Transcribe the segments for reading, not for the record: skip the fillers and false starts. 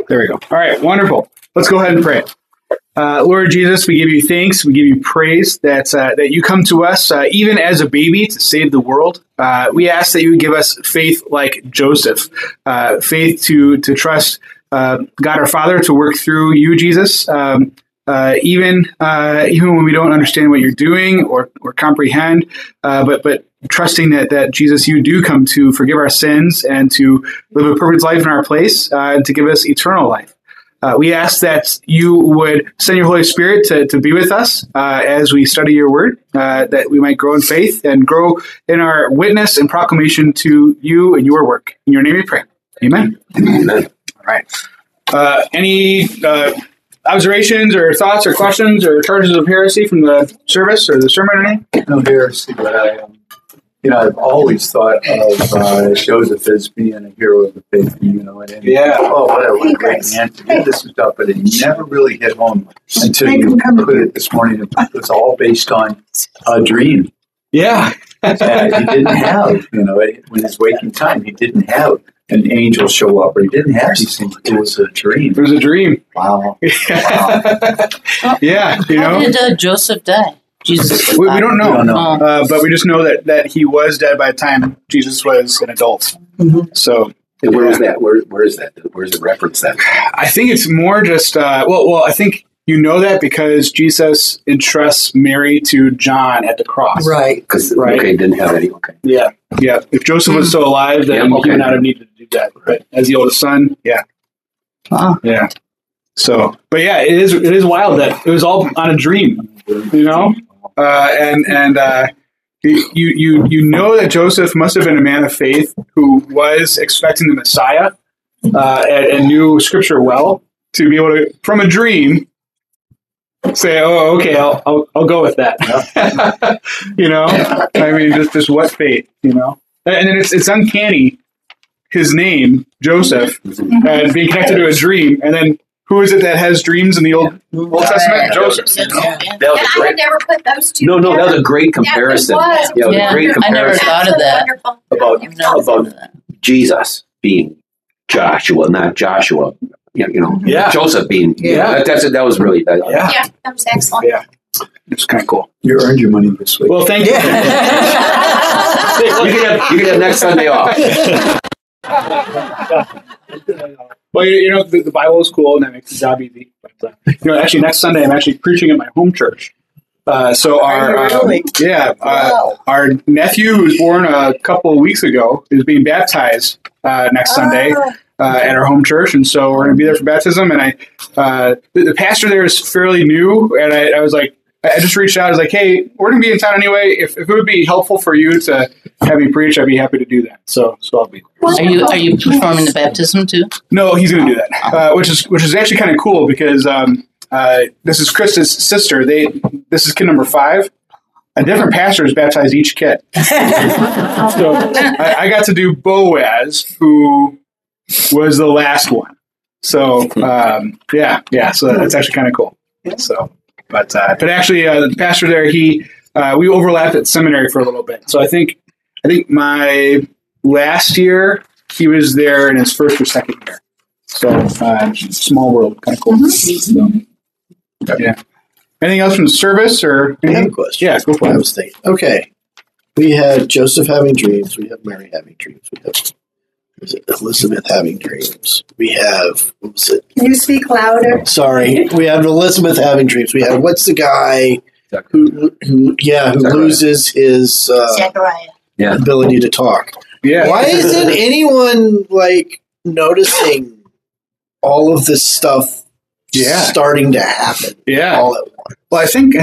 There we go. All right, wonderful. Let's go ahead and pray. Lord Jesus, we give you thanks. We give you praise that you come to us even as a baby to save the world. We ask that you would give us faith like Joseph, faith to trust God our Father to work through you, Jesus, even when we don't understand what you're doing or comprehend, but trusting that Jesus, you do come to forgive our sins and to live a perfect life in our place and to give us eternal life. We ask that you would send your Holy Spirit to be with us as we study your word, that we might grow in faith and grow in our witness and proclamation to you and your work. In your name we pray. Amen. Amen. All right. Any observations or thoughts or questions or charges of heresy from the service or the sermon or anything? No heresy, but I've always thought of Joseph as being a hero of the faith, and Yeah. What a great man to do this stuff, but it never really hit home until you put it this morning. It was all based on a dream. Yeah. That he didn't have, when his waking time, he didn't have an angel show up, or he didn't have these things. It was a dream. It was a dream. Wow. Yeah. How did Joseph die? Jesus. We don't know, We don't know. but we just know that he was dead by the time Jesus was an adult. Mm-hmm. So, And where is that? Where is that? Where's the reference then? I think it's more just I think you know that because Jesus entrusts Mary to John at the cross. Right. Because Right. okay, didn't have any. Okay. Yeah. If Joseph was still alive, then Yeah, okay. he would not have needed to do that. But as the oldest son, yeah. Wow. Yeah. So, but yeah, it is wild that it was all on a dream, and you know that Joseph must have been a man of faith who was expecting the Messiah and knew Scripture well to be able to, from a dream, say, "Oh, okay, I'll go with that." I mean, just what faith, and then it's uncanny. His name, Joseph, and being connected to a dream, and then who is it that has dreams in the Old Testament? Joseph. That was And a I would great. never put those two No, together. that was a great comparison. was. Yeah, it was Yeah, a great I never comparison thought of that. Wonderful. about I've never thought of that. Jesus being Joshua, not Joshua. Yeah. Joseph being. Yeah. That was really. Yeah. Yeah, that was excellent. Yeah. It's kind of cool. You earned your money this week. Well, thank you. You can have next Sunday off. Well, the Bible is cool, and that makes the job easy. But, actually, next Sunday, I'm actually preaching at my home church. So our our nephew, who was born a couple of weeks ago, is being baptized next Sunday at our home church, and so we're going to be there for baptism. And the pastor there is fairly new, and I was like, I just reached out. I was like, hey, we're going to be in town anyway. If it would be helpful for you to have me preach, I'd be happy to do that. So I'll be. Are you performing the baptism too? No, he's going to do that, which is actually kind of cool because this is Krista's sister. This is kid number 5. A different pastor has baptized each kid. So I got to do Boaz, who was the last one. So yeah. So that's actually kind of cool. So, but actually, the pastor there, we overlapped at seminary for a little bit. So I think my last year he was there in his first or second year. So small world, kind of cool. So, yeah. Anything else from the service or? I have a question. Yeah, go for I it. was thinking. Okay, we had Joseph having dreams. We have Mary having dreams. We have Elizabeth having dreams. We have, what was it? Can you speak louder? Sorry, we have Elizabeth having dreams. We have, what's the guy who loses his Zechariah. ability to talk? Yeah. Why isn't anyone noticing all of this stuff starting to happen? Yeah. All at once. Well,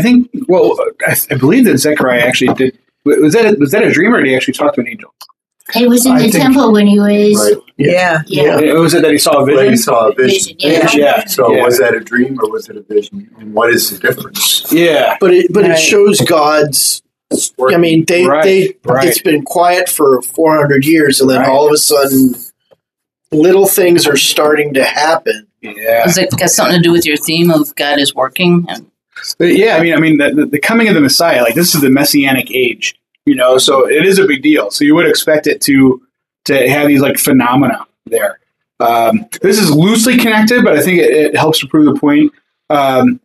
I believe that Zechariah actually did. Was that a dream, or did he actually talk to an angel? He was in the temple when he was. Right. Yeah. Was it that he saw a vision? He saw a vision. Yeah. So was that a dream or was it a vision? And what is the difference? Yeah. But it shows God's. I mean, it's been quiet for 400 years, and then all of a sudden, little things are starting to happen. Yeah. Has it got something to do with your theme of God is working? Yeah, I mean, the coming of the Messiah, this is the Messianic age, so it is a big deal. So you would expect it to have these phenomena there. This is loosely connected, but I think it helps to prove the point. And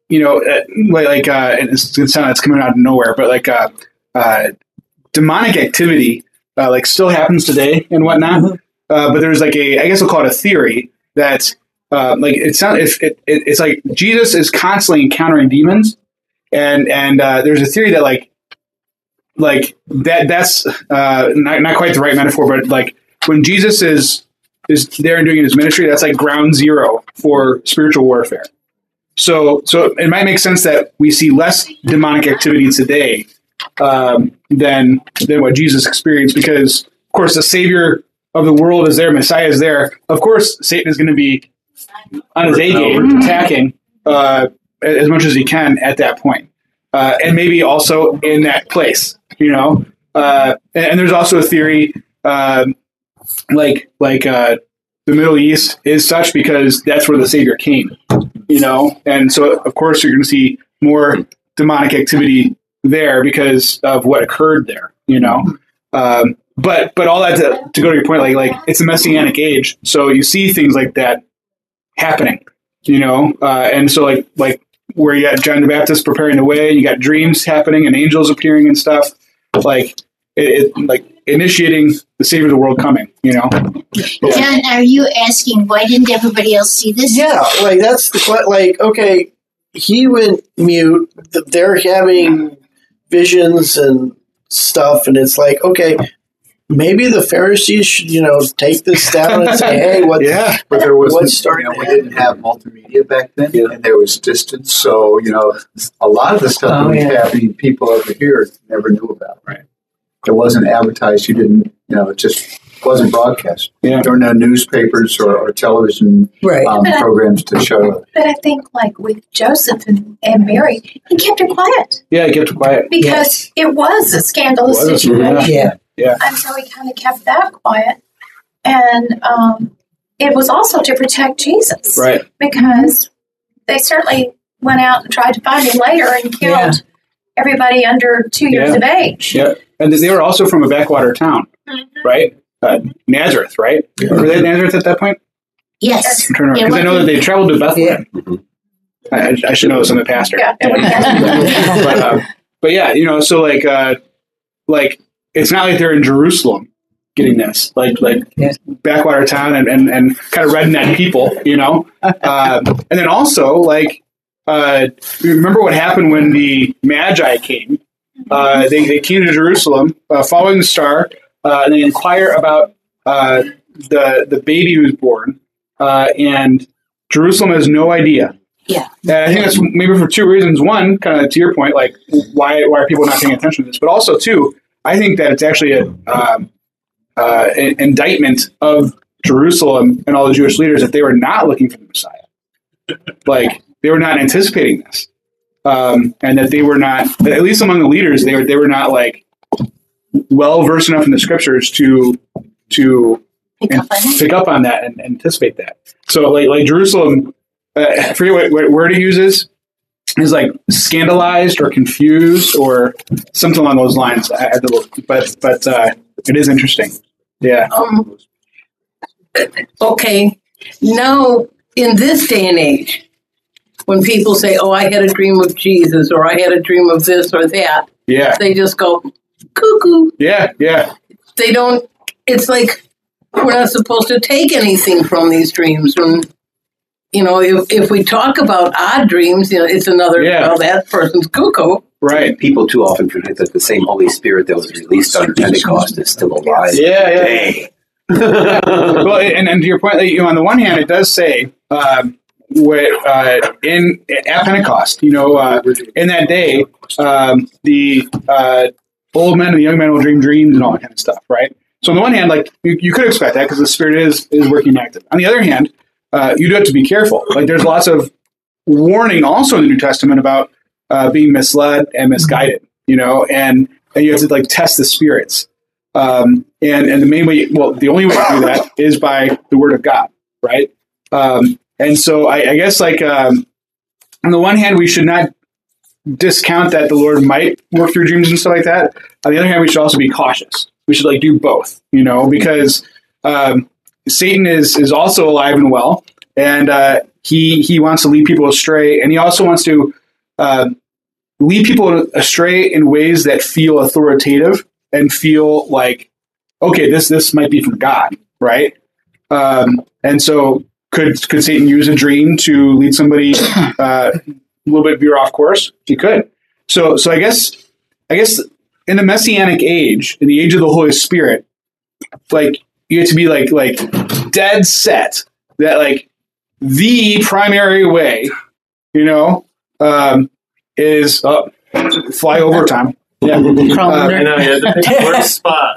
it's going to sound like it's coming out of nowhere, but demonic activity still happens today and whatnot. But there's I guess we'll call it a theory that it's like Jesus is constantly encountering demons, and there's a theory that that's not quite the right metaphor, but when Jesus is there and doing his ministry, that's like ground zero for spiritual warfare. So it might make sense that we see less demonic activity today than what Jesus experienced, because of course the Savior of the world is there, Messiah is there. Of course, Satan is going to be on his A game, attacking as much as he can at that point, and maybe also in that place, and there's also a theory, the Middle East is such because that's where the Savior came, and so of course you're going to see more demonic activity there because of what occurred there, But all that to go to your point, it's a messianic age, so you see things like that happening, and so where you got John the Baptist preparing the way, you got dreams happening and angels appearing and stuff, initiating the Savior of the world coming, John, are you asking why didn't everybody else see this? Yeah, that's the okay, he went mute. They're having visions and stuff, and it's okay. Maybe the Pharisees should, take this down and say, "Hey, what?" Yeah, but there was what's starting? We didn't have multimedia back then, and there was distance. So a lot of the stuff that was happening, people over here never knew about. Right? It wasn't advertised. You didn't. It just wasn't broadcast. Yeah. There were no newspapers or television programs to show. But I think, with Joseph and Mary, he kept it quiet. Yeah, he kept it quiet because it was a scandalous situation. Yeah. And so he kind of kept that quiet. And it was also to protect Jesus. Right. Because they certainly went out and tried to find him later and killed everybody under 2 years of age. Yeah. And they were also from a backwater town, right? Nazareth, right? Yeah. Were they Nazareth at that point? Yes. Because I know that they traveled to Bethlehem. Yeah. I should know this. I'm a pastor. Yeah. But yeah, so it's not like they're in Jerusalem getting this, backwater town and kind of redneck people, and then also remember what happened when the Magi came? They came to Jerusalem following the star, and they inquire about the baby who was born, and Jerusalem has no idea. Yeah, I think that's maybe for two reasons. One, kind of to your point, why are people not paying attention to this? But also, two, I think that it's actually an indictment of Jerusalem and all the Jewish leaders that they were not looking for the Messiah. They were not anticipating this, and that they were not, at least among the leaders, they were not well versed enough in the scriptures to pick up on that and anticipate that. So Jerusalem, I forget what word he uses. Is scandalized or confused or something along those lines. I had to look, but it is interesting. Yeah. Okay. Now, in this day and age, when people say, "Oh, I had a dream of Jesus," or "I had a dream of this or that," they just go cuckoo. Yeah. They don't. It's like we're not supposed to take anything from these dreams. And if we talk about odd dreams, it's another, well, that person's cuckoo. Right. People too often forget that the same Holy Spirit that was released on Pentecost is still alive today. Well, and to your point, on the one hand, it does say at Pentecost, in that day, the old men and the young men will dream dreams and all that kind of stuff, right? So on the one hand, you could expect that because the Spirit is working active. On the other hand, you do have to be careful. There's lots of warning also in the New Testament about being misled and misguided, and you have to test the spirits. And the main way, the only way to do that is by the Word of God, right? And so I guess on the one hand, we should not discount that the Lord might work through dreams and stuff like that. On the other hand, we should also be cautious. We should do both, because Satan is also alive and well, and he wants to lead people astray, and he also wants to lead people astray in ways that feel authoritative and feel like, okay, this might be from God, right? And so could Satan use a dream to lead somebody a little bit veer off course? He could. So I guess in the Messianic age, in the age of the Holy Spirit, like you have to be like dead set that like the primary way, is fly overtime. Yeah, I know you had to pick the worst spot.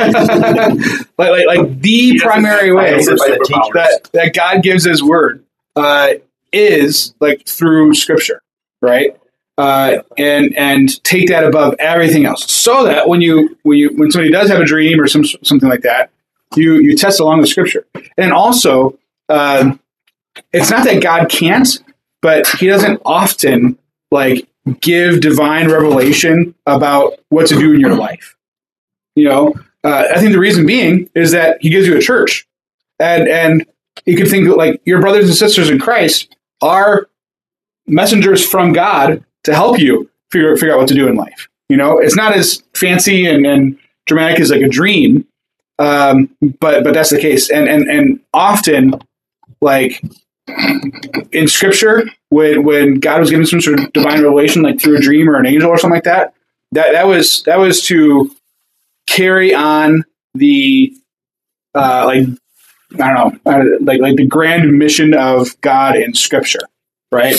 like the primary way that God gives His word is like through Scripture, right? And take that above everything else, so that when somebody does have a dream or something like that, you test along with Scripture. And also, it's not that God can't, but He doesn't often like give divine revelation about what to do in your life. I think the reason being is that He gives you a church, and you could think that like your brothers and sisters in Christ are messengers from God to help you figure out what to do in life. It's not as fancy and dramatic as like a dream, but that's the case. And often, like in Scripture, when God was giving some sort of divine revelation, like through a dream or an angel or something like that, that was to carry on the like the grand mission of God in Scripture, right?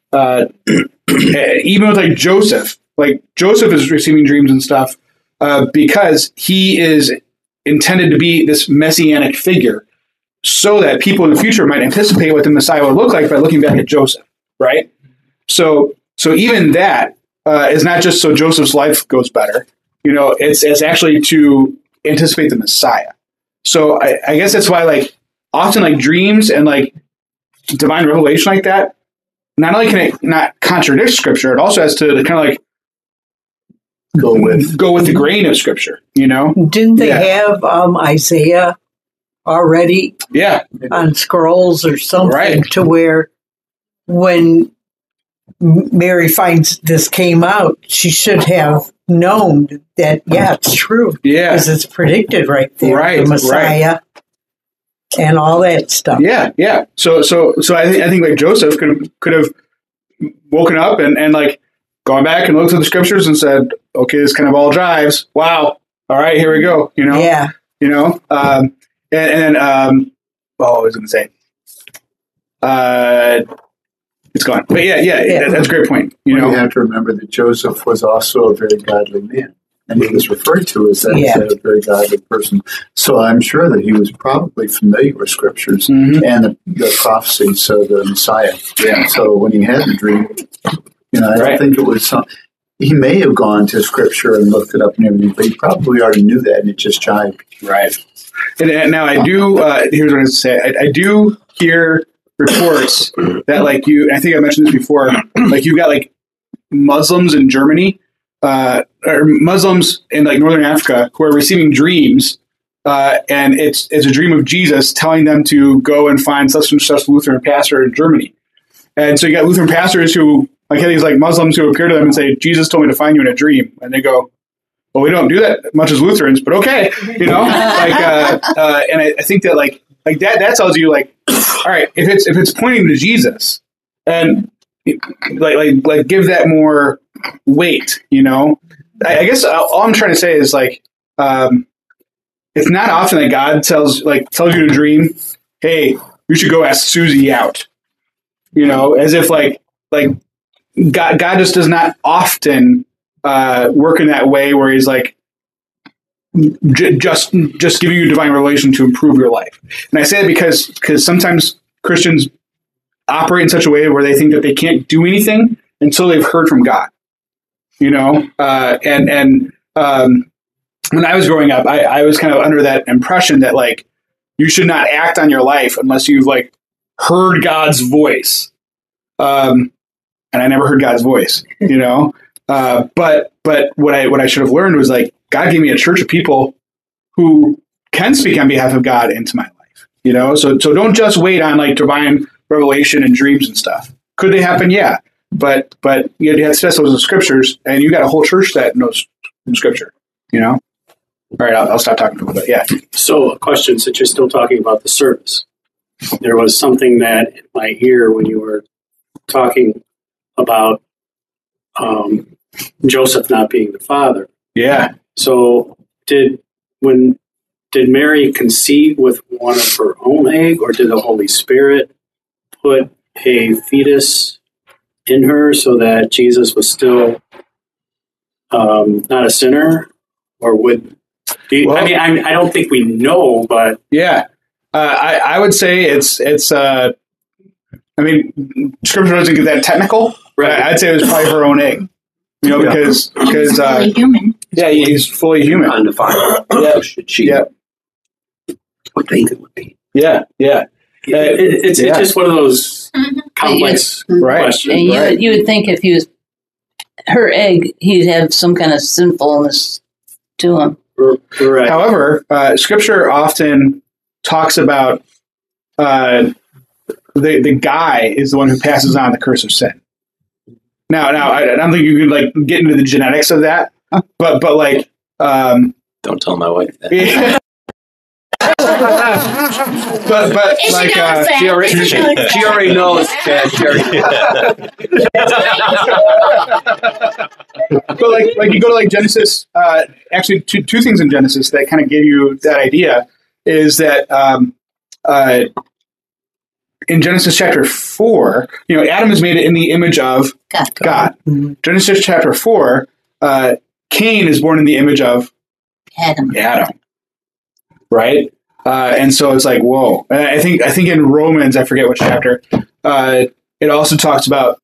Even with like Joseph is receiving dreams and stuff because he is intended to be this messianic figure, so that people in the future might anticipate what the Messiah would look like by looking back at Joseph, right? So even that is not just so Joseph's life goes better, it's actually to anticipate the Messiah. So I guess that's why like often like dreams and like divine revelation like that, not only can it not contradict Scripture, it also has to kind of like go with the grain of Scripture, Didn't they have Isaiah already on scrolls or something, to where when Mary finds this came out, she should have known that, it's true. Yeah. Because it's predicted right there. The Messiah and all that stuff. Yeah, yeah. So I think like Joseph could have woken up and like gone back and looked at the Scriptures and said, okay, this kind of all jives. Wow. All right, here we go. Yeah. And what was I going to say? It's gone. But yeah, that's a great point. You have to remember that Joseph was also a very godly man, and he was referred to as a very godly person. So I'm sure that he was probably familiar with Scriptures and the prophecies of the Messiah. Yeah. So when he had the dream, I don't think it was he may have gone to Scripture and looked it up and everything, but he probably already knew that, and it just jived. Right. And now I do, here's what I was going to say. I do hear reports that like I think I mentioned this before, like you've got like Muslims in Germany, or Muslims in like Northern Africa who are receiving dreams, and it's a dream of Jesus telling them to go and find such and such Lutheran pastor in Germany. And so you got Lutheran pastors who, like these like Muslims who appear to them and say, Jesus told me to find you in a dream. And they go, well, we don't do that much as Lutherans, but okay, and I think that like that tells you like, all right, if it's pointing to Jesus, and like give that more weight, I guess all I'm trying to say is like, it's not often that God tells you in a dream, hey, you should go ask Susie out, as if like God just does not often work in that way where He's like just giving you divine revelation to improve your life. And I say that because sometimes Christians operate in such a way where they think that they can't do anything until they've heard from God. And when I was growing up, I was kind of under that impression that like you should not act on your life unless you've like heard God's voice. And I never heard God's voice, but what I should have learned was like, God gave me a church of people who can speak on behalf of God into my life, You know, so don't just wait on like divine revelation and dreams and stuff. Could they happen? Yeah, but you have to test those in scriptures, and you got a whole church that knows scripture. You know. All right, I'll stop talking for a little bit. Yeah. So, a question, since you're still talking about the service, there was something that in my ear when you were talking about Joseph not being the father. Yeah. So, did Mary conceive with one of her own egg, or did the Holy Spirit put a fetus in her so that Jesus was still not a sinner, or would? I don't think we know, but yeah, I would say it's. I mean, Scripture doesn't get that technical, right? I'd say it was probably her own egg, you know, because he's fully human. Yeah, he's fully human, undefined. Yeah, should she? Yeah, what they think it would be. Yeah. It's just one of those complex questions. And you would think if he was her egg, he'd have some kind of sinfulness to him. Right. However, Scripture often talks about the guy is the one who passes on the curse of sin. Now, I don't think you could like get into the genetics of that, but like, don't tell my wife that. but like she already knows. But like you go to like Genesis. Actually, two things in Genesis that kind of give you that idea is that in Genesis chapter 4, you know, Adam is made in the image of God. Mm-hmm. Genesis chapter 4, Cain is born in the image of Adam. Right? And so it's like, whoa. And I think in Romans, I forget which chapter, it also talks about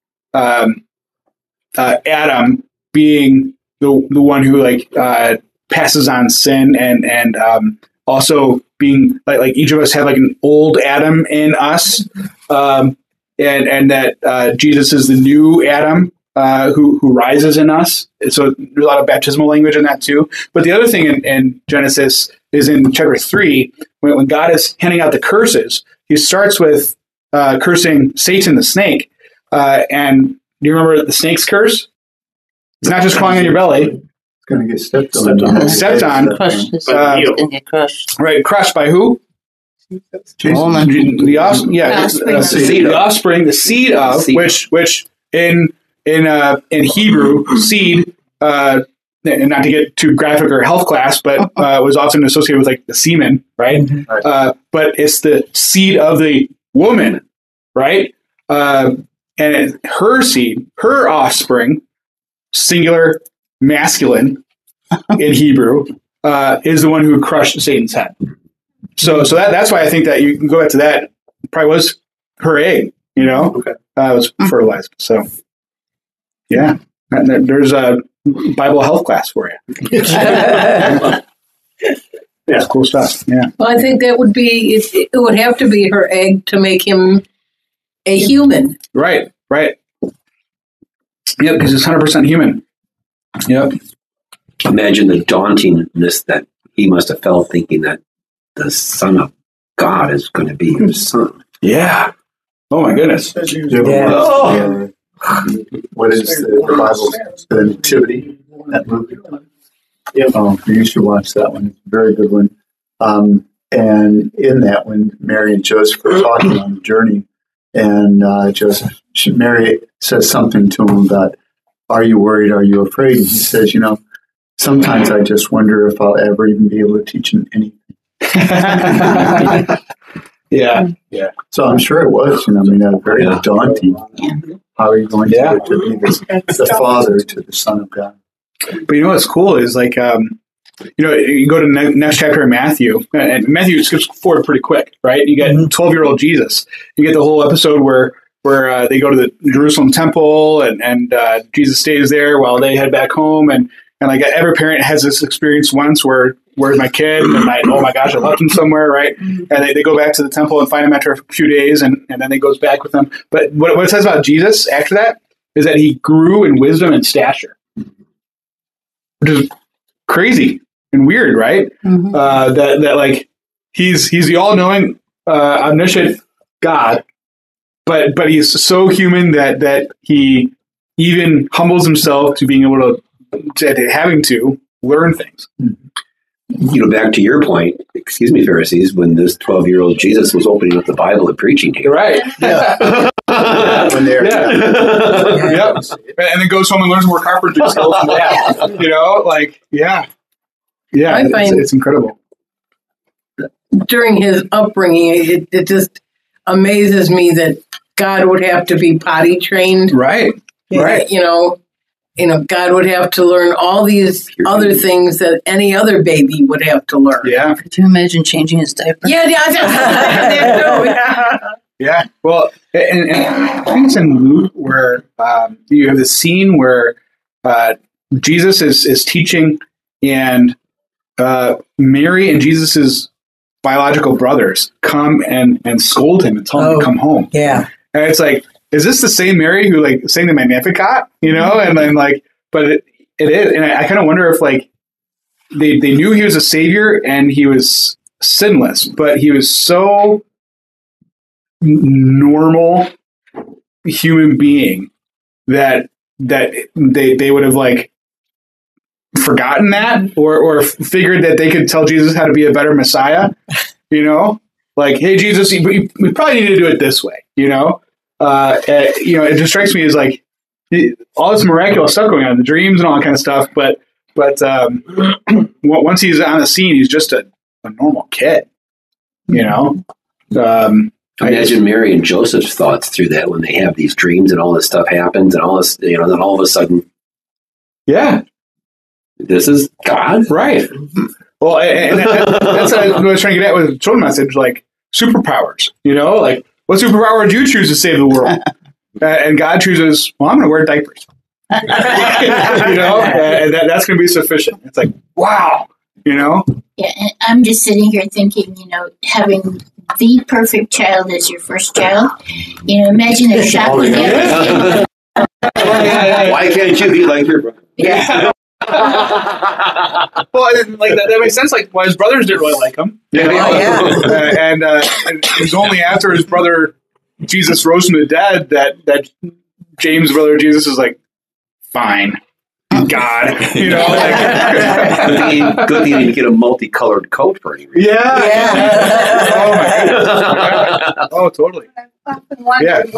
Adam being the one who like passes on sin and also being like each of us have like an old Adam in us, and that Jesus is the new Adam who rises in us. So there's a lot of baptismal language in that too. But the other thing in Genesis is in chapter 3, when God is handing out the curses, he starts with cursing Satan the snake. And do you remember the snake's curse? It's not just clawing on your belly. It's going to get stepped on. Stepped on. Crushed. Right, crushed by who? The offspring, the seed of which in Hebrew, seed, and not to get too graphic or health class, but was often associated with like the semen, right? Mm-hmm. But it's the seed of the woman, right? And her seed, her offspring, singular, masculine in Hebrew, is the one who crushed Satan's head. So that's why I think that you can go back to that. It probably was her egg, you know? Okay. It was fertilized. So, yeah, there's a Bible health class for you. Yeah, cool stuff. Yeah. Well, I think that would be, it would have to be her egg to make him a human. Right. Yep, because it's 100% human. Yep. Imagine the dauntingness that he must have felt thinking that the Son of God is going to be his son. Yeah. Oh, my goodness. What is the Bible, the Nativity, that movie? Yeah. You should watch that one. It's a very good one. And in that one, Mary and Joseph are talking on the journey, and Mary says something to him about, "Are you worried? Are you afraid?" And he says, "Sometimes I just wonder if I'll ever even be able to teach him anything." Yeah. So I'm sure it was, very daunting. How are you going to be the father to the Son of God? But you know what's cool is like, you go to next chapter in Matthew, and Matthew skips forward pretty quick, right? You get 12-year-old Jesus. You get the whole episode where they go to the Jerusalem temple and Jesus stays there while they head back home. And like every parent has this experience once where, where's my kid? And oh my gosh, I left him somewhere, right? And they go back to the temple and find him after a few days, and then they goes back with them. But what it says about Jesus after that is that he grew in wisdom and stature, which is crazy and weird, right? Mm-hmm. That like he's the all-knowing, omniscient God, but he's so human that he even humbles himself to being able to having to learn things. Back to your point, excuse me, Pharisees, when this 12-year-old Jesus was opening up the Bible and preaching to you. Right. Yeah. When they're, Yep. And then goes home and learns more carpentry skills from that. Yeah, it's incredible. During his upbringing, it just amazes me that God would have to be potty trained. Right. Right. God would have to learn all these other things that any other baby would have to learn. Yeah. Could you imagine changing his diaper? Yeah. Yeah. Well, and I think it's in Luke where you have this scene where Jesus is teaching, and Mary and Jesus's biological brothers come and scold him and tell him to come home. Yeah. And it's like, is this the same Mary who sang the Magnificat? And then but it is, and I kind of wonder if they knew he was a savior and he was sinless, but he was so normal human being that they would have forgotten that or figured that they could tell Jesus how to be a better Messiah. Hey Jesus, we probably need to do it this way. It just strikes me as all this miraculous stuff going on, the dreams and all that kind of stuff. But once he's on the scene, he's just a normal kid. Imagine Mary and Joseph's thoughts through that when they have these dreams and all this stuff happens and all this, then all of a sudden, this is God, right? Well, and that's what I was trying to get at with the children's message, superpowers. What superpower would you choose to save the world? And God chooses, I'm going to wear diapers. And that's going to be sufficient. It's wow, Yeah, and I'm just sitting here thinking, having the perfect child as your first child. Imagine a shock with everything. Why can't you be like your brother? Yeah. Well, that makes sense. Why his brothers didn't really like him. And it was only after his brother Jesus rose from the dead that James' brother Jesus is fine, God. Good thing he didn't get a multicolored coat for any reason. Yeah. Oh my goodness. Oh, totally. I often wondered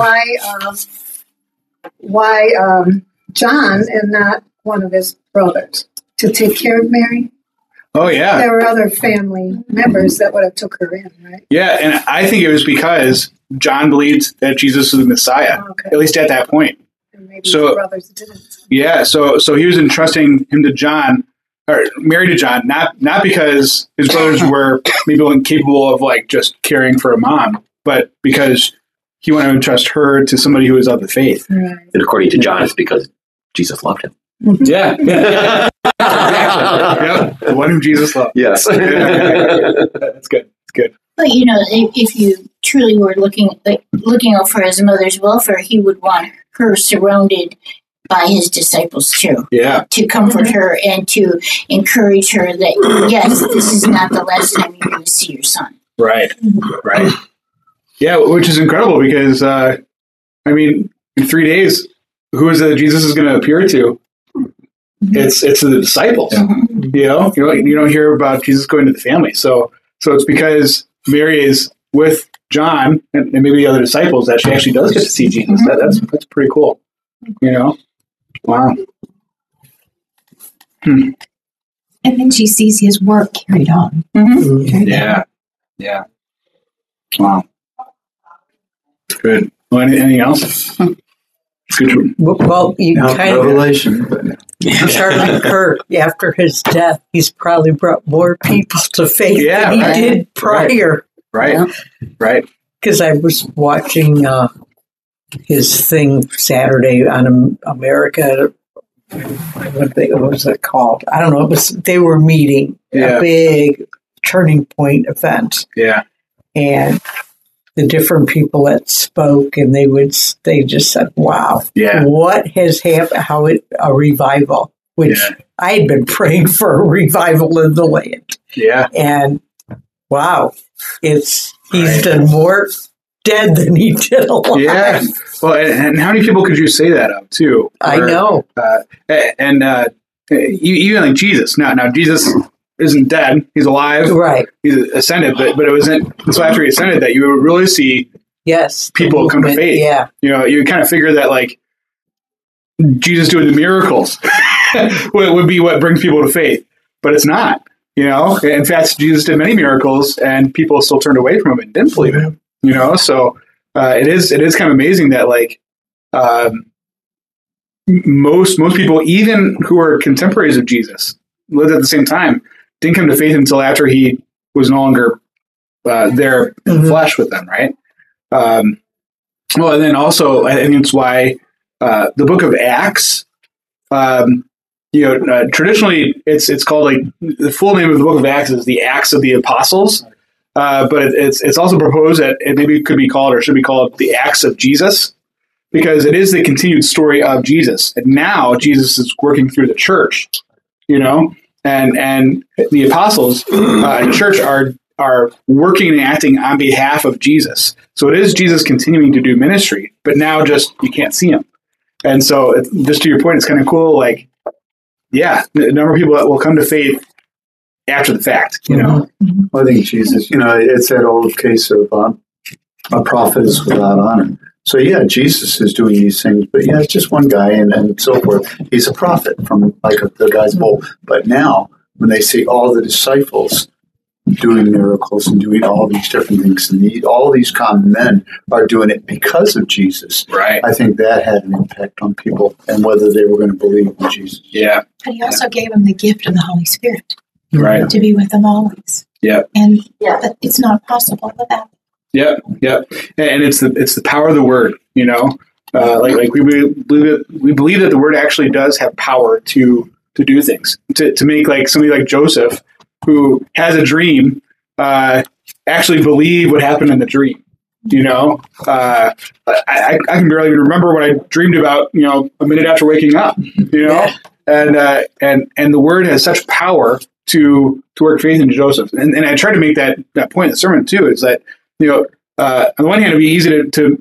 why John and not one of his brothers to take care of Mary. Oh, yeah. There were other family members that would have took her in, right? Yeah, and I think it was because John believed that Jesus was the Messiah, at least at that point. And maybe his brothers didn't. Yeah, so he was entrusting him to John, or Mary to John, not because his brothers were maybe incapable of just caring for a mom, but because he wanted to entrust her to somebody who was of the faith. Right. And according to John, it's because Jesus loved him. Mm-hmm. Yeah. Yep. The one whom Jesus loved. Yes. That's good. It's good. But if you truly were looking out for his mother's welfare, he would want her surrounded by his disciples too. Yeah. To comfort her and to encourage her that yes, this is not the last time you're going to see your son. Right. Right. Yeah, which is incredible because in 3 days, who is it Jesus is going to appear to? It's the disciples. Mm-hmm. You don't hear about Jesus going to the family. So it's because Mary is with John and maybe the other disciples that she actually does get to see Jesus. Mm-hmm. That's pretty cool. Wow. And then she sees his work carried on. Mm-hmm. Yeah. Wow. Good. Well, anything else? Good. Well, you kind Revelation. Charlie Kirk, after his death, he's probably brought more people to faith than he did prior. Right. Because I was watching his thing Saturday on America. What was it called? I don't know. They were meeting a big turning point event. Yeah. And the different people that spoke, and they just said, "Wow, what has happened? A revival." Which I had been praying for a revival in the land. Yeah, and wow, it's He's done more dead than he did alive. Yeah. Well, and how many people could you say that of, too? I know. Even like Jesus. Now Jesus isn't dead. He's alive. Right. He's ascended, but it wasn't until after he ascended that you would really see people come to faith. Yeah. You kind of figure that, like, Jesus doing the miracles would be what brings people to faith, but it's not. In fact, Jesus did many miracles, and people still turned away from him and didn't believe him. So it is kind of amazing that, like, most people, even who are contemporaries of Jesus, lived at the same time, didn't come to faith until after he was no longer there in the flesh with them, right? Well, and then also, I think it's why the book of Acts, traditionally it's called, like, the full name of the book of Acts is the Acts of the Apostles, but it's also proposed that it maybe could be called or should be called the Acts of Jesus, because it is the continued story of Jesus. And now Jesus is working through the church, and the apostles in the church are working and acting on behalf of Jesus. So it is Jesus continuing to do ministry, but now just you can't see him. And so, just to your point, it's kind of cool. Like, the number of people that will come to faith after the fact. Well, I think Jesus. It's that old case of a prophet is without honor. So Jesus is doing these things, but it's just one guy and so forth. He's a prophet from, like, the guy's bowl. But now, when they see all the disciples doing miracles and doing all these different things, and all these common men are doing it because of Jesus. Right. I think that had an impact on people and whether they were going to believe in Jesus. Yeah. But he also gave them the gift of the Holy Spirit. Right. To be with them always. Yeah. And it's not possible without. Yep. And it's the power of the word, like we believe that the word actually does have power to do things, to make, like, somebody like Joseph, who has a dream, actually believe what happened in the dream. I can barely even remember what I dreamed about, a minute after waking up, and the word has such power to work faith into Joseph. And I try to make that point in the sermon too, is that, on the one hand, it'd be easy to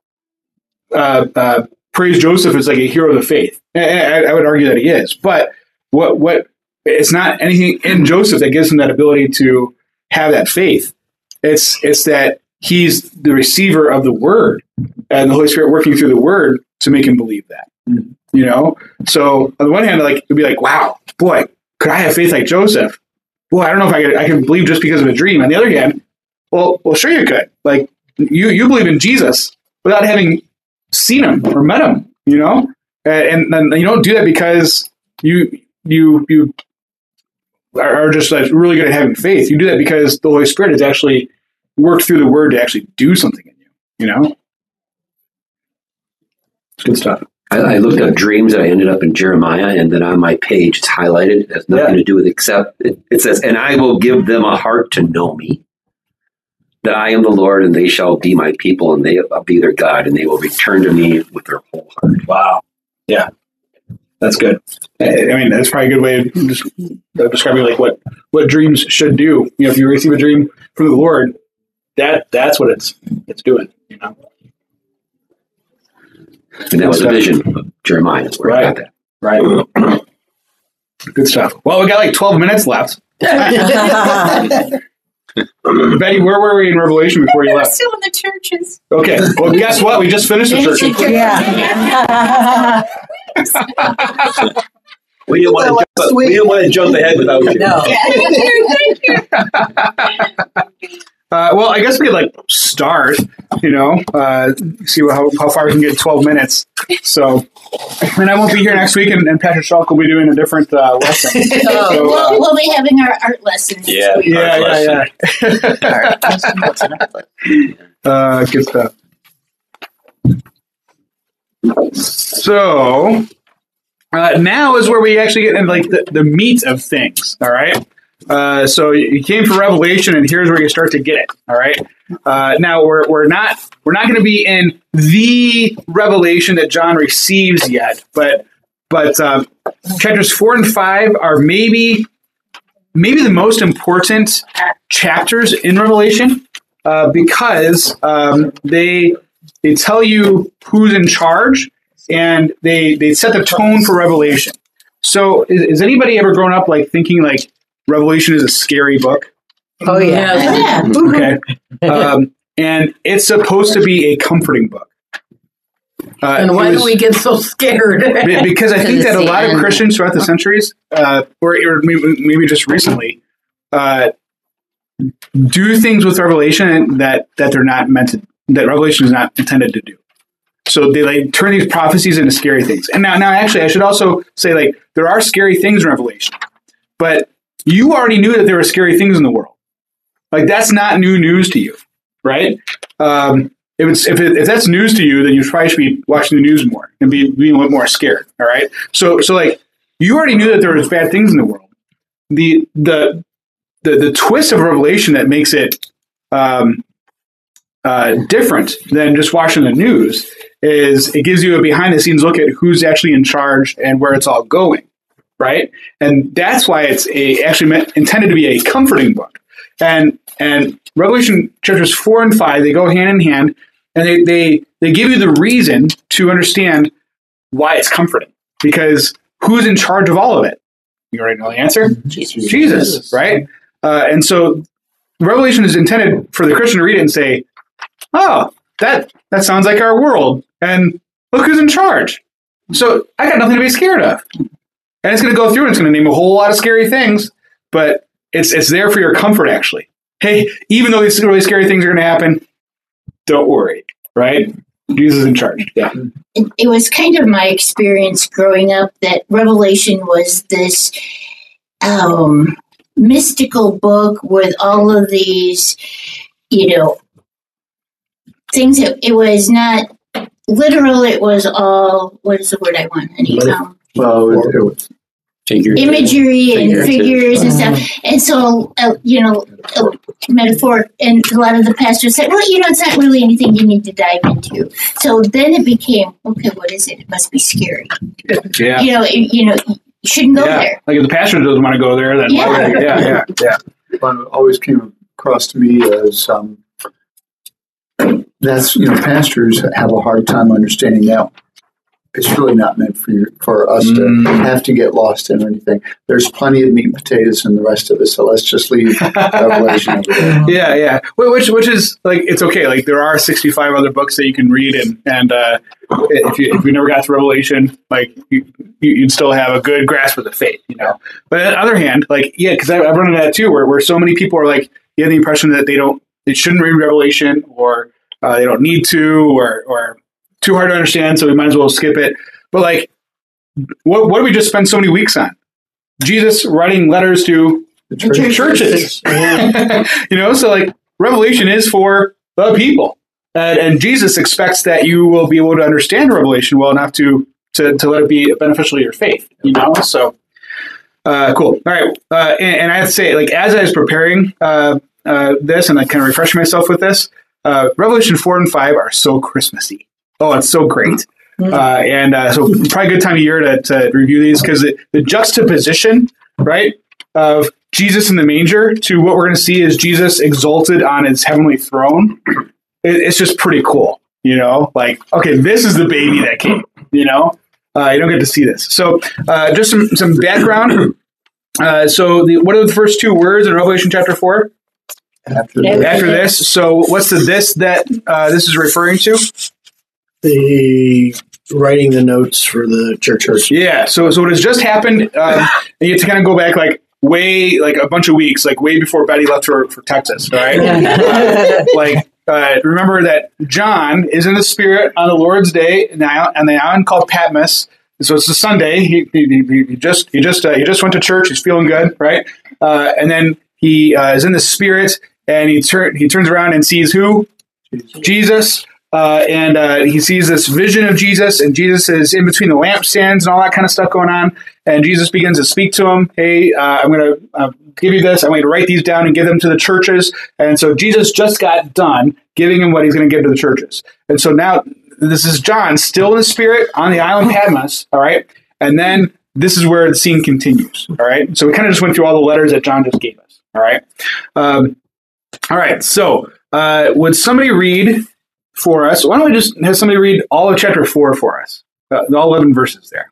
praise Joseph as, like, a hero of the faith. And I would argue that he is, but what it's not anything in Joseph that gives him that ability to have that faith. It's that he's the receiver of the word, and the Holy Spirit working through the word to make him believe that. So on the one hand, like, it'd be like, wow, boy, could I have faith like Joseph? Boy, I don't know if I can believe just because of a dream. On the other hand, well, sure you could. Like, you believe in Jesus without having seen him or met him, and you don't do that because you are just, like, really good at having faith. You do that because the Holy Spirit has actually worked through the word to actually do something in you. It's good stuff. I looked up dreams, and I ended up in Jeremiah, and then on my page it's highlighted. It has nothing to do with except it says, "And I will give them a heart to know me, that I am the Lord, and they shall be my people, and they will be their God, and they will return to me with their whole heart." Wow. Yeah. That's good. I mean, that's probably a good way of just describing, like, what dreams should do. If you receive a dream from the Lord, that's what it's doing. And that was a vision of Jeremiah. Where I got that. Right. Good stuff. Well, we got like 12 minutes left. Betty, where were we in Revelation before you left? We're still in the churches. Okay. Well, guess what? We just finished the churches. Yeah. We didn't want to jump ahead without you. No. Thank you. Well, I guess we could, like, start, see how far we can get in 12 minutes. So, and I won't be here next week, and Patrick Schalk will be doing a different lesson. So, we'll be having our art lesson next week. Yeah. Good stuff. So, now is where we actually get into, like, the meat of things, all right? So you came for Revelation, and here's where you start to get it. All right. Now we're not going to be in the revelation that John receives yet, but chapters 4 and 5 are maybe the most important chapters in Revelation. because they tell you who's in charge, and they set the tone for Revelation. So is anybody ever grown up like thinking like Revelation is a scary book? Oh yeah. Okay. And it's supposed to be a comforting book. And why do we get so scared? Because I think that a lot of Christians throughout the centuries, or maybe just recently, do things with Revelation that they're not meant to, that Revelation is not intended to do. So they like turn these prophecies into scary things. And now actually, I should also say like there are scary things in Revelation, but you already knew that there were scary things in the world. Like that's not new news to you, right? If that's news to you, then you probably should be watching the news more and being a little more scared. All right. So like you already knew that there was bad things in the world. The twist of Revelation that makes it different than just watching the news is it gives you a behind the scenes look at who's actually in charge and where it's all going. Right. And that's why it's intended to be a comforting book. And Revelation chapters 4 and 5, they go hand in hand, and they give you the reason to understand why it's comforting. Because who's in charge of all of it? You already know the answer? Jesus, right? And so Revelation is intended for the Christian to read it and say, oh, that sounds like our world. And look who's in charge. So I got nothing to be scared of. And it's going to go through and it's going to name a whole lot of scary things, but it's there for your comfort, actually. Hey, even though these really scary things are going to happen, don't worry, right? Jesus is in charge. Yeah. It was kind of my experience growing up that Revelation was this mystical book with all of these, things. It was not literal. It was all, what is the word I want? It was imagery and figures and stuff. And so, metaphor, and a lot of the pastors said, well, it's not really anything you need to dive into. So then it became, okay, what is it? It must be scary. Yeah. You shouldn't go there. Like if the pastor doesn't want to go there, then yeah. What always came across to me as that's, pastors have a hard time understanding that. It's really not meant for us to have to get lost in or anything. There's plenty of meat and potatoes in the rest of it, so let's just leave Revelation over there. Yeah. Well, which is like it's okay. Like there are 65 other books that you can read, and if you never got to Revelation, like you'd still have a good grasp of the faith, But on the other hand, because I've run into that too, where so many people are like, you have the impression that they shouldn't read Revelation, or they don't need to, or too hard to understand, so we might as well skip it. But what do we just spend so many weeks on? Jesus writing letters to the churches. So Revelation is for the people, and Jesus expects that you will be able to understand Revelation well enough to let it be beneficial to your faith. So cool. All right, and I have to say, as I was preparing this, and I kind of refreshing myself with this, Revelation 4 and 5 are so Christmassy. Oh, it's so great. So probably a good time of year to review these, because the juxtaposition, right, of Jesus in the manger to what we're going to see is Jesus exalted on his heavenly throne. It's just pretty cool, okay, this is the baby that came, you don't get to see this. So just some background. What are the first two words in Revelation chapter 4? After this. So what's the this that this is referring to? The writing the notes for the church. Yeah. So what has just happened, and you have to kind of go back way a bunch of weeks, way before Betty left for Texas, right? Remember that John is in the Spirit on the Lord's Day now on the island called Patmos. So it's a Sunday. He just went to church. He's feeling good, right? And then he is in the Spirit, and he turns around and sees who? Jesus. And he sees this vision of Jesus, and Jesus is in between the lampstands and all that kind of stuff going on. And Jesus begins to speak to him. Hey, I'm going to give you this. I'm going to write these down and give them to the churches. And so Jesus just got done giving him what he's going to give to the churches. And so now this is John still in the Spirit on the island Patmos. All right. And then this is where the scene continues. All right. So we kind of just went through all the letters that John just gave us. All right. All right. So would somebody read for us? Why don't we just have somebody read all of chapter 4 for us? All 11 verses there.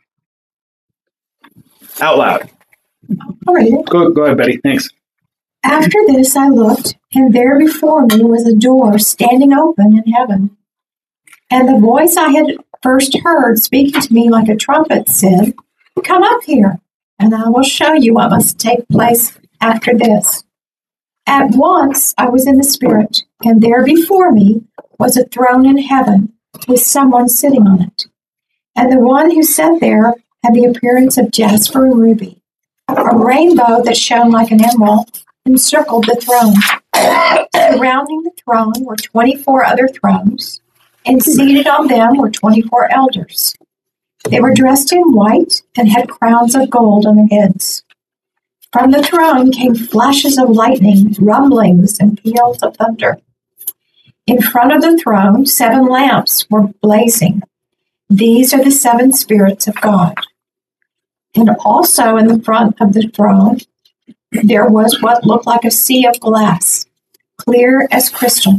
Out loud. I'll read it. Go ahead, Betty. Thanks. After this I looked, and there before me was a door standing open in heaven. And the voice I had first heard speaking to me like a trumpet said, "Come up here, and I will show you what must take place after this." At once I was in the Spirit, and there before me was a throne in heaven with someone sitting on it. And the one who sat there had the appearance of jasper and ruby. A rainbow that shone like an emerald encircled the throne. Surrounding the throne were 24 other thrones, and seated on them were 24 elders. They were dressed in white and had crowns of gold on their heads. From the throne came flashes of lightning, rumblings, and peals of thunder. In front of the throne, 7 lamps were blazing. These are the 7 spirits of God. And also in the front of the throne, there was what looked like a sea of glass, clear as crystal.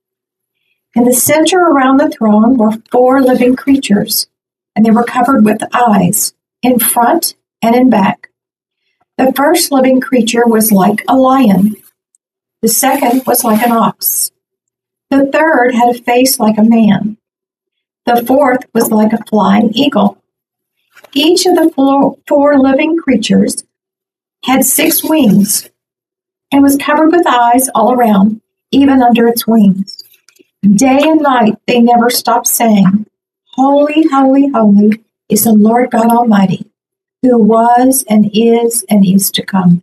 In the center around the throne were 4 living creatures, and they were covered with eyes, in front and in back. The first living creature was like a lion. The second was like an ox. The third had a face like a man. The fourth was like a flying eagle. Each of the 4 living creatures had 6 wings and was covered with eyes all around, even under its wings. Day and night they never stopped saying, "Holy, holy, holy is the Lord God Almighty, who was and is to come."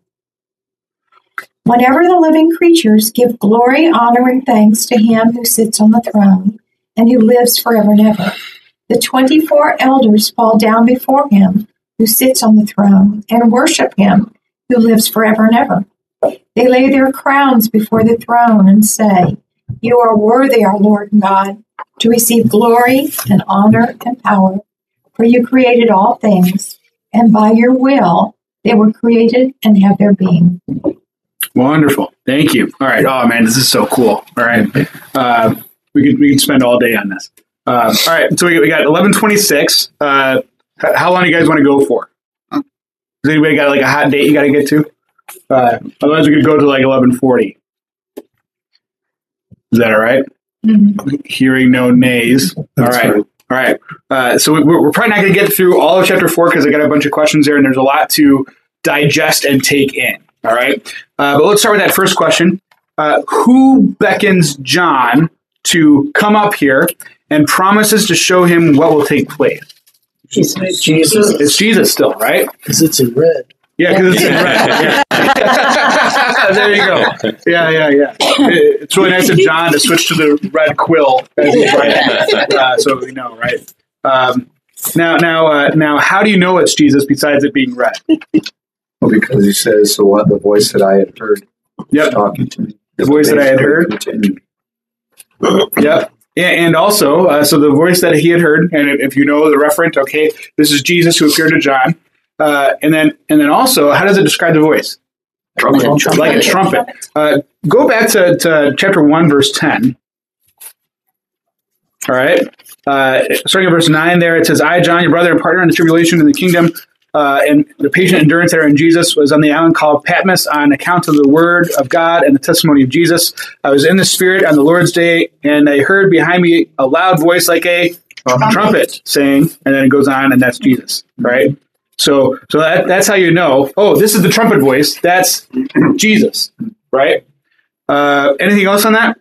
Whenever the living creatures give glory, honor, and thanks to him who sits on the throne and who lives forever and ever, the 24 elders fall down before him who sits on the throne and worship him who lives forever and ever. They lay their crowns before the throne and say, "You are worthy, our Lord and God, to receive glory and honor and power, for you created all things, and by your will they were created and have their being." Wonderful. Thank you. All right. Oh, man, this is so cool. All right. We can spend all day on this. All right. So we got 11:26. How long do you guys want to go for? Has anybody got like a hot date you got to get to? Otherwise, we could go to like 11:40. Is that all right? Mm-hmm. Hearing no nays. That's all right. All right. So we're probably not going to get through all of chapter 4 because I got a bunch of questions there and there's a lot to digest and take in. All right. But let's start with that first question. Who beckons John to come up here and promises to show him what will take place? Jesus. It's Jesus still, right? Because it's in red. Yeah, because it's in red. Yeah. There you go. Yeah. It's really nice of John to switch to the red quill as he's writing, so we know, right? Now, how do you know it's Jesus besides it being red? Well, because he says, "So what? The voice that I had heard was talking to me." The voice that I had heard. Yep. Yeah, and also, so the voice that he had heard, and if you know the referent, okay, this is Jesus who appeared to John. And then also, how does it describe the voice? Trumpet. Like a trumpet. Go back to chapter 1, verse 10. All right. Starting at verse 9 there, it says, "I, John, your brother and partner in the tribulation and the kingdom, and the patient endurance that are in Jesus, was on the island called Patmos on account of the word of God and the testimony of Jesus. I was in the Spirit on the Lord's day, and I heard behind me a loud voice like a trumpet saying," and then it goes on, and that's Jesus, right? So that's how you know, oh, this is the trumpet voice. That's Jesus, right? Anything else on that?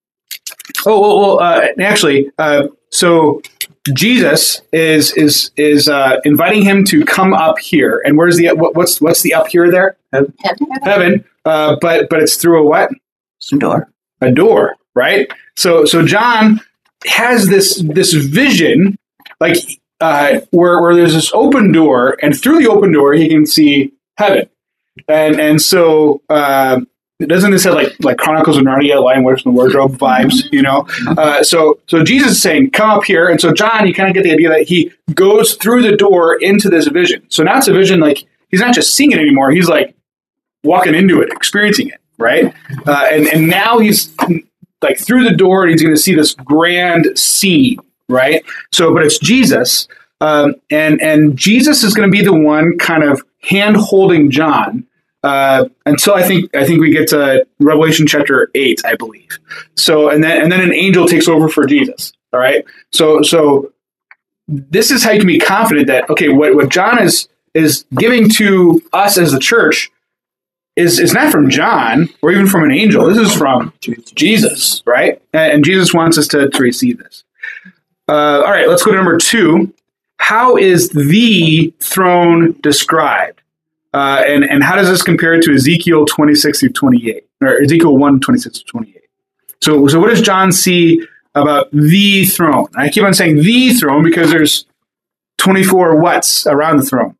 Actually, so Jesus is inviting him to come up here, and where's the what's the up here there? Heaven. But it's through a what? A door, right? So John has this vision, like where there's this open door, and through the open door he can see heaven, and so. Doesn't this have like Chronicles of Narnia, Lion, Witch, and the Wardrobe vibes, you know? So Jesus is saying, come up here. And so John, you kind of get the idea that he goes through the door into this vision. So now it's a vision, like he's not just seeing it anymore. He's like walking into it, experiencing it, right? And now he's like through the door, and he's going to see this grand scene, right? So, but it's Jesus, and Jesus is going to be the one kind of hand holding John until I think we get to Revelation chapter 8, I believe. So, and then an angel takes over for Jesus. All right. So this is how you can be confident that, okay, what John is giving to us as the church is not from John or even from an angel. This is from Jesus, right? And Jesus wants us to receive this. All right, let's go to number 2. How is the throne described? And how does this compare to Ezekiel 26 through 28, or Ezekiel 1, 26 to 28? So what does John see about the throne? I keep on saying the throne because there's 24 what's around the throne.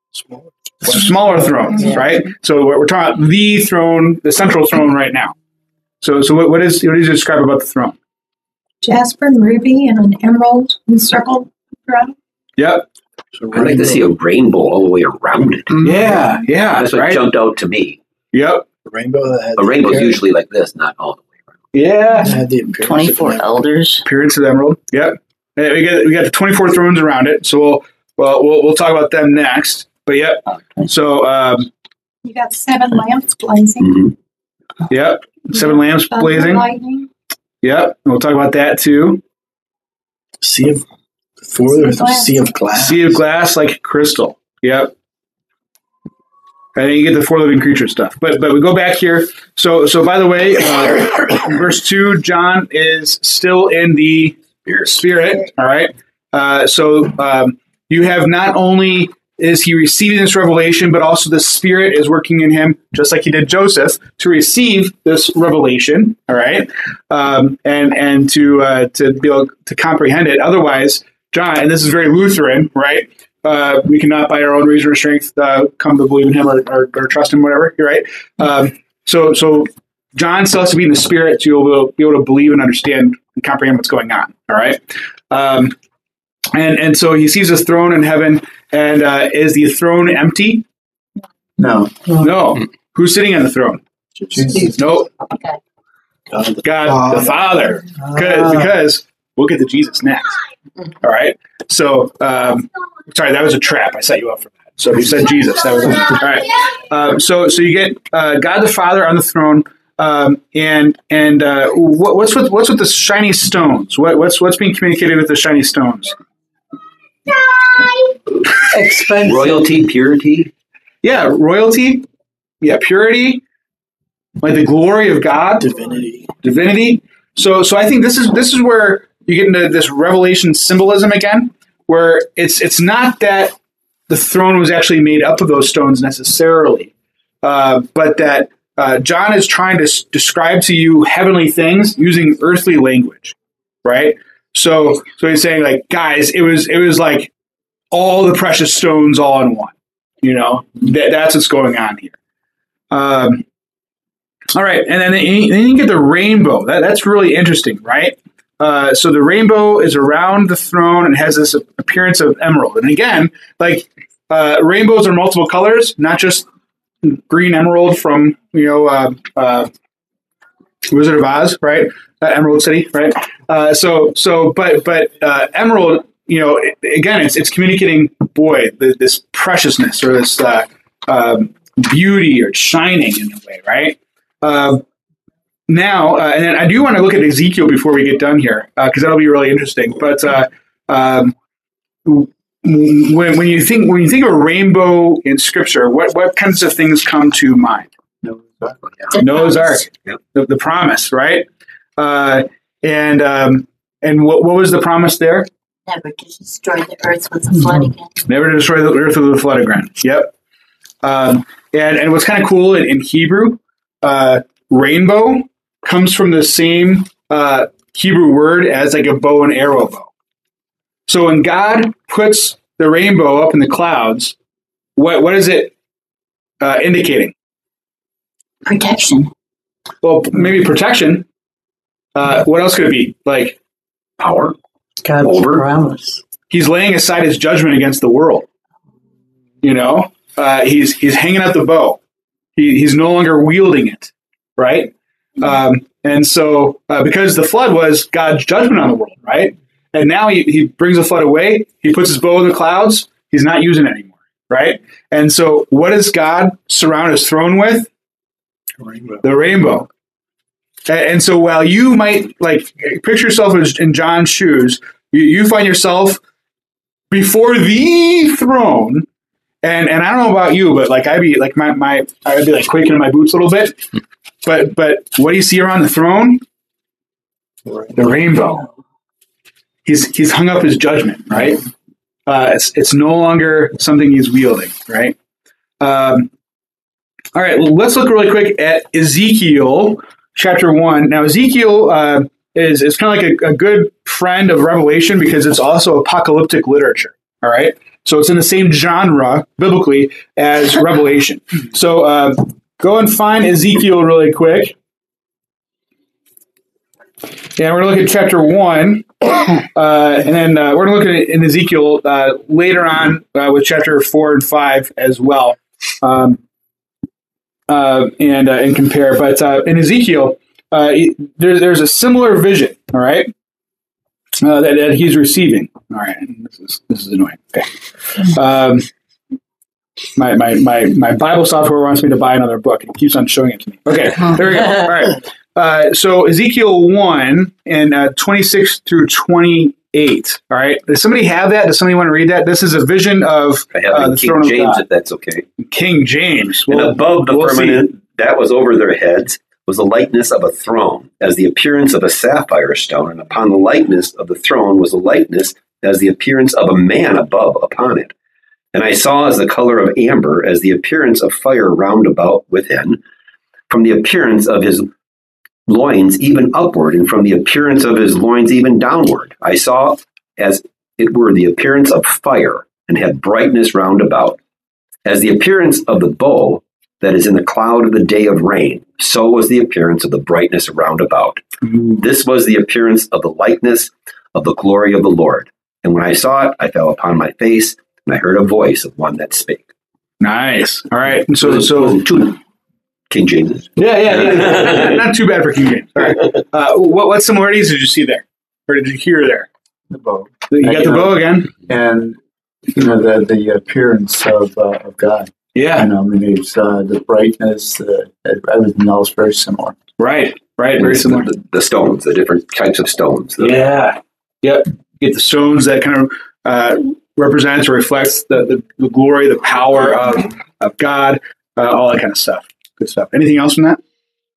Smaller thrones, right? So we're talking about the throne, the central throne right now. So what does he describe about the throne? Jasper and ruby and an emerald encircled throne. Yep. So I'd like to see a rainbow all the way around it. Yeah. That's what jumped out to me. Yep. A rainbow that had a rainbow's usually like this, not all the way around. Yeah. Had the 24 elders. Appearance of the emerald. Yep. And we got the 24 thrones around it. So we'll talk about them next. But yep. So you got 7 lamps blazing. Mm-hmm. Yep. 7 lamps blazing. Lightning. Yep. And we'll talk about that too. Sea of glass. Sea of glass like crystal. Yep. And then you get the 4 living creature stuff. But we go back here. So by the way, verse 2, John is still in the Spirit. All right. So you have not only is he receiving this revelation, but also the Spirit is working in him, just like he did Joseph, to receive this revelation. All right. And to be able to comprehend it. Otherwise, John, and this is very Lutheran, right? We cannot, by our own reason or strength, come to believe in him or trust him, whatever. You're right. So John still has to be in the Spirit to be able to believe and understand and comprehend what's going on. All right. And so he sees this throne in heaven, and is the throne empty? No. Who's sitting on the throne? Jesus. Nope. God the Father. Because we'll get to Jesus next. All right. So, sorry, that was a trap. I set you up for that. So you said Jesus. That was all right. So you get God the Father on the throne, and what's with the shiny stones? What's being communicated with the shiny stones? Expensive. Royalty, purity. Yeah, royalty. Yeah, purity. Like the glory of God. Divinity. So I think this is where you get into this revelation symbolism again, where it's not that the throne was actually made up of those stones necessarily, but that John is trying to describe to you heavenly things using earthly language, right? So he's saying, like, guys, it was like all the precious stones all in one. You know, that's what's going on here. All right, and then you get the rainbow. That's really interesting, right? So the rainbow is around the throne and has this appearance of emerald. And again, like rainbows are multiple colors, not just green emerald from Wizard of Oz, right? Emerald City, right? But emerald, again, it's communicating, this preciousness or this beauty or shining in a way, right? Now, and then I do want to look at Ezekiel before we get done here, because that'll be really interesting. But when you think of a rainbow in Scripture, what kinds of things come to mind? Noah's Ark, the promise, right? And what was the promise there? Never to destroy the earth with a flood again. Never to destroy the earth with a flood again. Yep. And what's kind of cool in Hebrew, rainbow comes from the same Hebrew word as like a bow and arrow bow. So when God puts the rainbow up in the clouds, what is it indicating? Protection. Well, maybe protection. What else could it be? Like power. God's promise. He's laying aside his judgment against the world. He's hanging out the bow. He's no longer wielding it. right? And so, because the flood was God's judgment on the world, right? And now he brings the flood away. He puts his bow in the clouds. He's not using it anymore, right? And so, what does God surround his throne with? The rainbow. And so, while you might picture yourself in John's shoes, you find yourself before the throne. And I don't know about you, but I'd be quaking in my boots a little bit. But what do you see around the throne? The rainbow. He's hung up his judgment, right? It's no longer something he's wielding, right? All right, well, let's look really quick at Ezekiel chapter 1. Now, Ezekiel is kind of like a good friend of Revelation because it's also apocalyptic literature, all right? So it's in the same genre, biblically, as Revelation. So go and find Ezekiel really quick. And we're going to look at chapter 1. And then we're going to look at in Ezekiel later on with chapter 4 and 5 as well. And compare. But in Ezekiel, there's a similar vision, all right, that he's receiving. All right, this is annoying. Okay, my Bible software wants me to buy another book. It keeps on showing it to me. Okay, there we go. All right. So Ezekiel 1 and 26 through 28. All right. Does somebody have that? Does somebody want to read that? This is a vision of the King throne James, of God. if that's okay. King James. And above the firmament that was over their heads was the likeness of a throne, as the appearance of a sapphire stone, and upon the likeness of the throne was a likeness as the appearance of a man above upon it. And I saw as the color of amber, as the appearance of fire round about within, from the appearance of his loins even upward, and from the appearance of his loins even downward. I saw as it were the appearance of fire, and had brightness round about. As the appearance of the bow that is in the cloud of the day of rain, so was the appearance of the brightness round about. This was the appearance of the likeness of the glory of the Lord. And when I saw it, I fell upon my face, and I heard a voice of one that spake. Nice. All right. So King James. Yeah. Not too bad for King James. All right. What similarities did you see there? Or did you hear there? The bow. You got the bow again? And, the appearance of God. Yeah. I mean, it's the brightness, everything else very similar. Right. Very similar. The stones, the different types of stones. Yeah. Yep. You get the stones that kind of represents or reflects the glory, the power of God, all that kind of stuff. Good stuff. Anything else from that?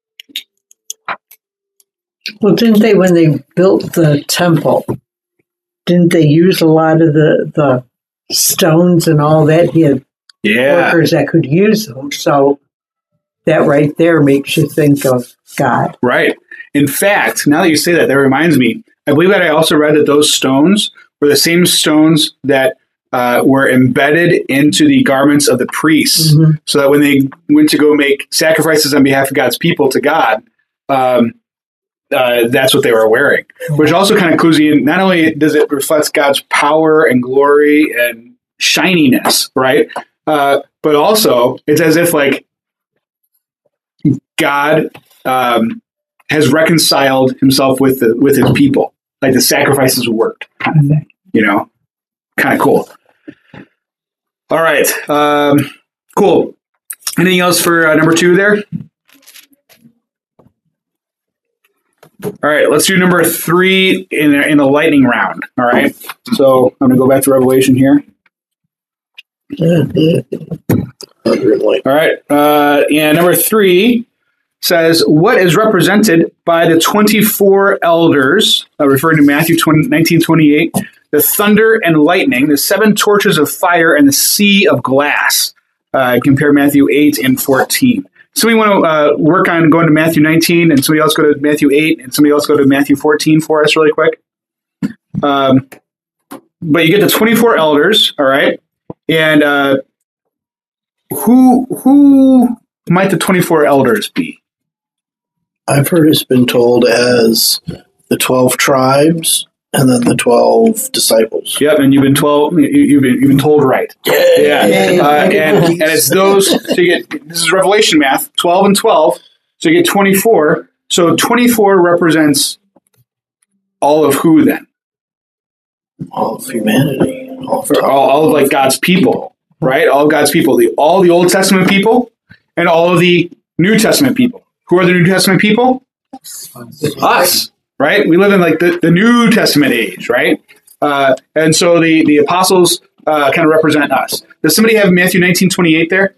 Well, didn't they, when they built the temple, didn't they use a lot of the stones and all that? He had workers that could use them. So that right there makes you think of God. Right. In fact, now that you say that, that reminds me, I believe that I also read that those stones were the same stones that were embedded into the garments of the priests, so that when they went to go make sacrifices on behalf of God's people to God, that's what they were wearing. Which also kind of clues you in, not only does it reflect God's power and glory and shininess, right? But also it's as if God has reconciled himself with his people. Like the sacrifices worked, kind of thing. Kind of cool. All right. Cool. Anything else for number 2 there? All right. Let's do number 3 in a lightning round. All right. So I'm going to go back to Revelation here. All right. And number 3 says, what is represented by the 24 elders, referring to Matthew 19:28, the thunder and lightning, the 7 torches of fire, and the sea of glass. Compare Matthew 8 and 14. Somebody want to work on going to Matthew 19, and somebody else go to Matthew 8, and somebody else go to Matthew 14 for us really quick. But you get the 24 elders, all right? And who might the 24 elders be? I've heard it's been told as the 12 tribes and then the 12 disciples. Yep, and you've been told right. Yeah. And it's those. So you get, this is Revelation math, 12 and 12. So you get 24. So 24 represents all of who then? All of humanity. All of like God's people, right? All of God's people. All the Old Testament people and all of the New Testament people. Who are the New Testament people? Us, right? We live in like the New Testament age, right? And so the apostles kind of represent us. Does somebody have Matthew 19:28 there?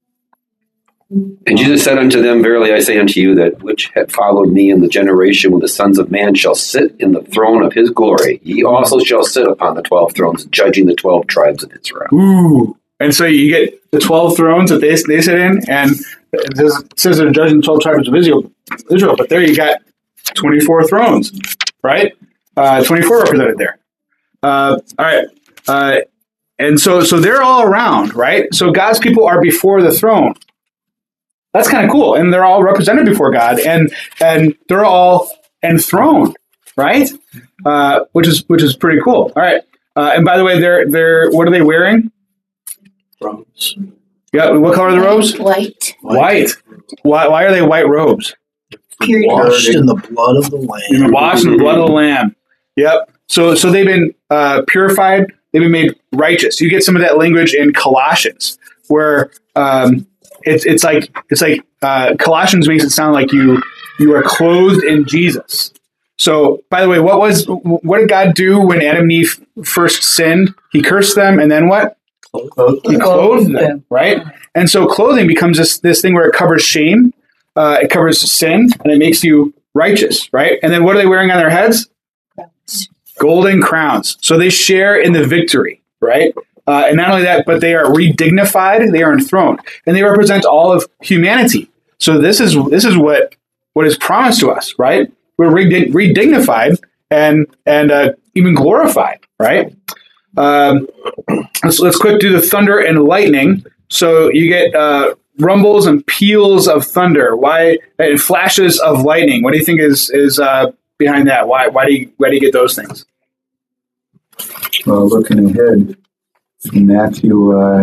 And Jesus said unto them, Verily I say unto you, that which have followed me in the generation when the sons of man shall sit in the throne of his glory, ye also shall sit upon the 12 thrones, judging the 12 tribes of Israel. Ooh. And so you get the 12 thrones that they sit in, and it says they're judging the 12 tribes of Israel, but there you got 24 thrones, right? 24 represented there. All right. And so they're all around, right? So God's people are before the throne. That's kind of cool. And they're all represented before God, and they're all enthroned, right? Which is pretty cool. All right. And by the way, they're what are they wearing? Robes. Yeah. What color are the robes? White. White. Why are they white robes? Washed in the blood of the Lamb. Washed in the blood of the Lamb. Yep. So they've been purified. They've been made righteous. You get some of that language in Colossians, where it's like Colossians makes it sound like you are clothed in Jesus. So, by the way, what did God do when Adam and Eve first sinned? He cursed them, and then what? He clothed them, right? And so clothing becomes this thing where it covers shame, it covers sin, and it makes you righteous, right? And then what are they wearing on their heads? Golden crowns. So they share in the victory, right? And not only that, but they are redignified, they are enthroned, and they represent all of humanity. So this is what is promised to us, right? We're redignified and even glorified, right? Let's quick do the thunder and lightning. So you get rumbles and peals of thunder. Why? And flashes of lightning. What do you think is behind that? Why do you get those things? Well, looking ahead, in Matthew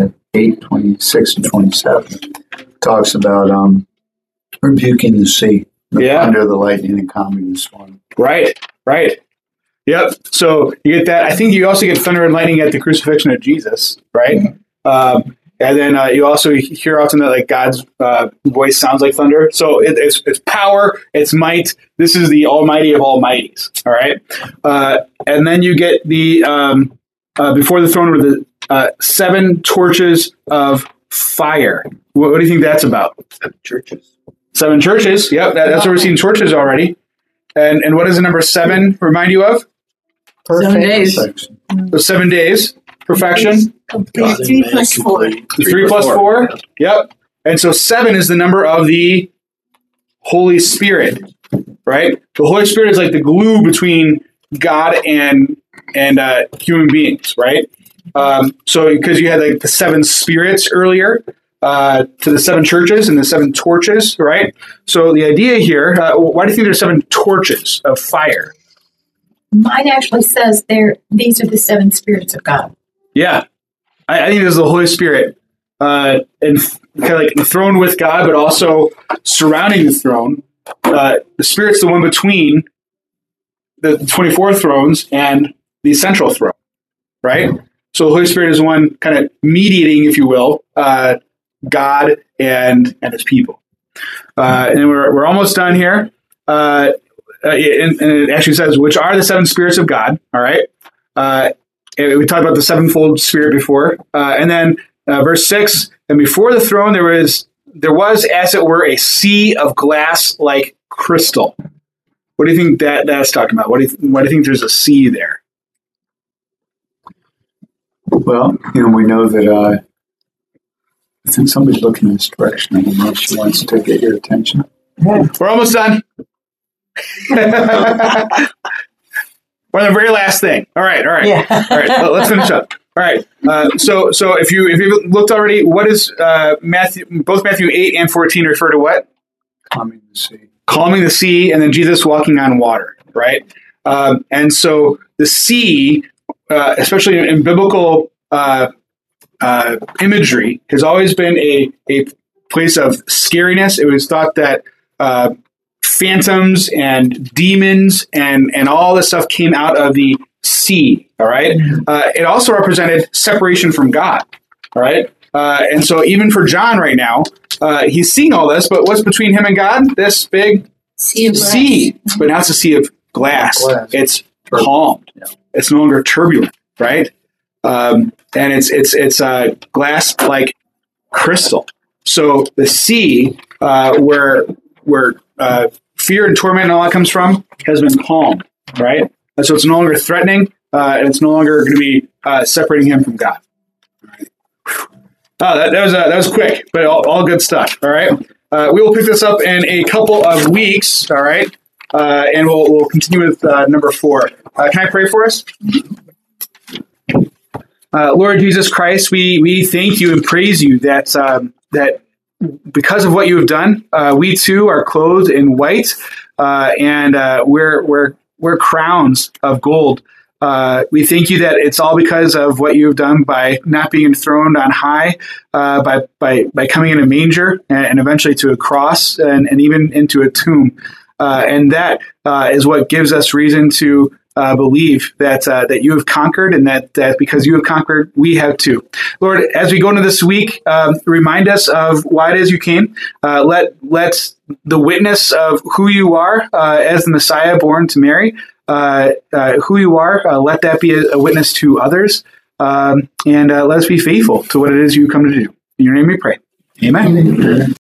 8:26 and 27, talks about rebuking the sea, the thunder, the lightning, and calming the storm. Right. Yep. So you get that. I think you also get thunder and lightning at the crucifixion of Jesus, right? Mm-hmm. And then you also hear often that like God's voice sounds like thunder. So it's power, it's might. This is the Almighty of Almighties. All right. And then you get the before the throne were the 7 torches of fire. What do you think that's about? 7 churches. 7 churches. Yep. That's where we're seeing torches already. And what does the number 7 remind you of? Perfect. 7 days. The 7 days. Perfection. 3 plus 4. 3 plus 4. Yep. And so 7 is the number of the Holy Spirit, right? The Holy Spirit is like the glue between God and human beings, right? So because you had like the 7 spirits earlier to the 7 churches and the 7 torches, right? So the idea here, why do you think there's 7 torches of fire? Mine actually says these are the 7 spirits of God. Yeah. I think there's the Holy Spirit and kind of like enthroned with God, but also surrounding the throne. The Spirit's the one between the 24 thrones and the central throne, right? So the Holy Spirit is the one kind of mediating, if you will, God and his people. And we're almost done here. And it actually says, which are the 7 spirits of God, all right? We talked about the 7-fold Spirit before. And then verse 6, and before the throne there was, as it were, a sea of glass like crystal. What do you think that's talking about? Why do you think there's a sea there? Well, we know that I think somebody's looking in this direction. I don't know if she wants to get your attention. We're almost done. We're on the very last thing. All right. Yeah. All right. Let's finish up. All right. So if you've looked already, what is both Matthew 8 and 14 refer to what? Calming the sea. Calming the sea, and then Jesus walking on water, right? And so the sea, especially in biblical imagery, has always been a place of scariness. It was thought that phantoms and demons and all this stuff came out of the sea. All right. It also represented separation from God. All right. And so even for John right now, he's seeing all this, but what's between him and God? This big sea. But now it's a sea of glass. It's calmed. Yeah. It's no longer turbulent, right? And it's glass like crystal. So the sea, where fear and torment and all that comes from, has been calmed, right? And so it's no longer threatening, and it's no longer going to be separating him from God. All right. That was quick, but all good stuff. All right. We will pick this up in a couple of weeks. All right. And we'll continue with number 4. Can I pray for us? Lord Jesus Christ, we thank you and praise you that because of what you have done, we too are clothed in white, and we're crowns of gold. We thank you that it's all because of what you have done by not being enthroned on high, by coming in a manger and eventually to a cross and even into a tomb. And that is what gives us reason to believe that you have conquered, and that because you have conquered, we have too. Lord, as we go into this week, remind us of why it is you came. Let the witness of who you are as the Messiah born to Mary, who you are, let that be a witness to others, and let us be faithful to what it is you come to do. In your name we pray. Amen.